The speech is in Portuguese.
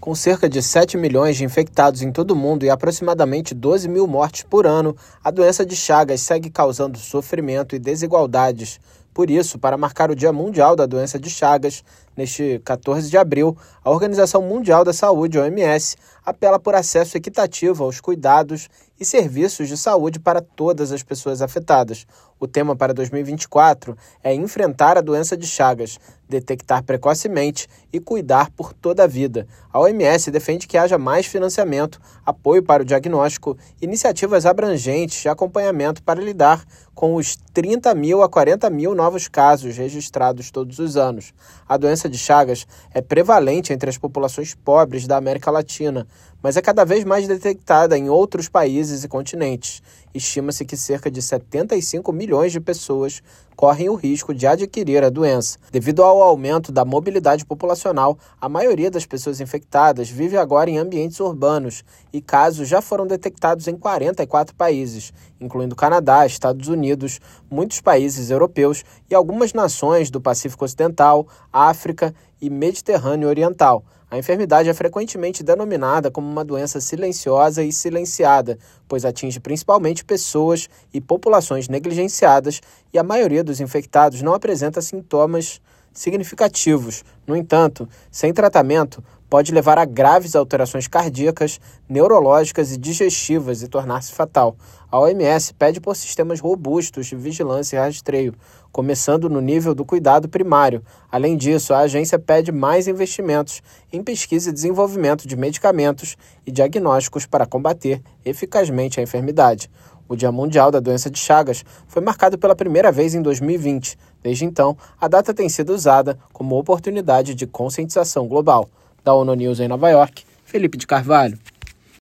Com cerca de 7 milhões de infectados em todo o mundo e aproximadamente 12 mil mortes por ano, a doença de Chagas segue causando sofrimento e desigualdades. Por isso, para marcar o Dia Mundial da Doença de Chagas, neste 14 de abril, a Organização Mundial da Saúde, OMS, apela por acesso equitativo aos cuidados e serviços de saúde para todas as pessoas afetadas. O tema para 2024 é enfrentar a doença de Chagas, detectar precocemente e cuidar por toda a vida. A OMS defende que haja mais financiamento, apoio para o diagnóstico, iniciativas abrangentes de acompanhamento para lidar com os 30 mil a 40 mil novos casos registrados todos os anos. A doença de Chagas é prevalente entre as populações pobres da América Latina, mas é cada vez mais detectada em outros países e continentes. Estima-se que cerca de 75 milhões de pessoas correm o risco de adquirir a doença. Devido ao aumento da mobilidade populacional, a maioria das pessoas infectadas vive agora em ambientes urbanos e casos já foram detectados em 44 países, incluindo Canadá, Estados Unidos, muitos países europeus e algumas nações do Pacífico Ocidental, África e Mediterrâneo Oriental. A enfermidade é frequentemente denominada como uma doença silenciosa e silenciada, pois atinge principalmente pessoas e populações negligenciadas e a maioria dos infectados não apresenta sintomas significativos. No entanto, sem tratamento, pode levar a graves alterações cardíacas, neurológicas e digestivas e tornar-se fatal. A OMS pede por sistemas robustos de vigilância e rastreio, começando no nível do cuidado primário. Além disso, a agência pede mais investimentos em pesquisa e desenvolvimento de medicamentos e diagnósticos para combater eficazmente a enfermidade. O Dia Mundial da Doença de Chagas foi marcado pela primeira vez em 2020. Desde então, a data tem sido usada como oportunidade de conscientização global. Da ONU News em Nova York, Felipe de Carvalho.